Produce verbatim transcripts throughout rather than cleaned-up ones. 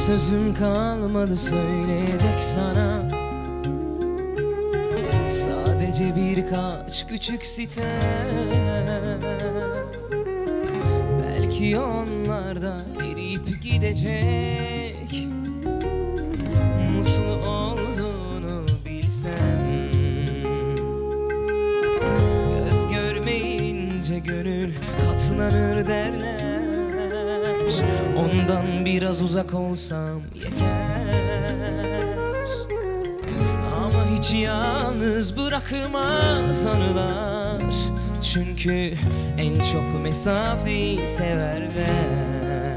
sözüm kalmadı söyleyecek sana. Sadece birkaç küçük sitem, belki onlar da eriyip gidecek. Mutlu olduğunu bilsem, göz görmeyince gönül katlanır derler. Ondan biraz uzak olsam yeter. Ama hiç yalnız bırakmaz anılar, çünkü en çok mesafeyi severler.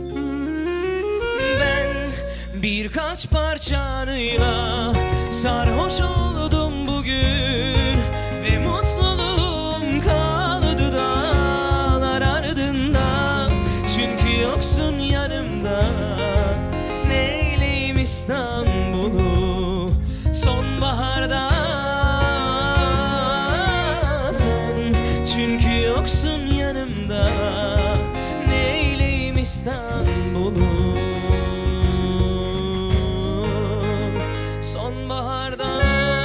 Ben birkaç parçanıyla sarhoş oldum bugün ve mutluluğum kaldı dağlar ardında. Çünkü yoksun yanımda, neyleyim İstanbul'u sonbaharda sen. Çünkü yoksun yanımda, neyleyim İstanbul'u sonbaharda.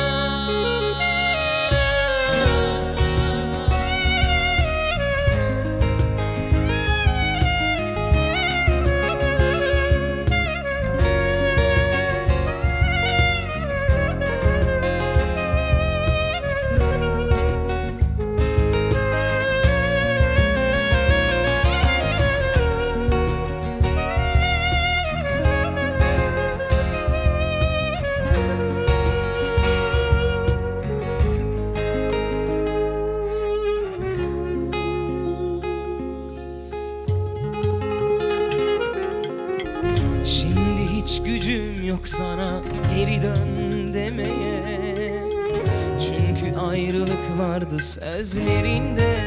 Şimdi hiç gücüm yok sana geri dön demeye, çünkü ayrılık vardı sözlerinde.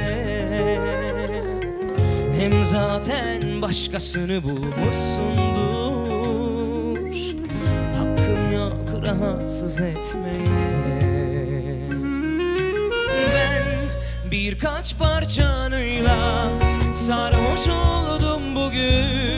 Hem zaten başkasını bulmuşsundur, hakkım yok rahatsız etmeye. Ben birkaç parçanıyla sarhoş oldum bugün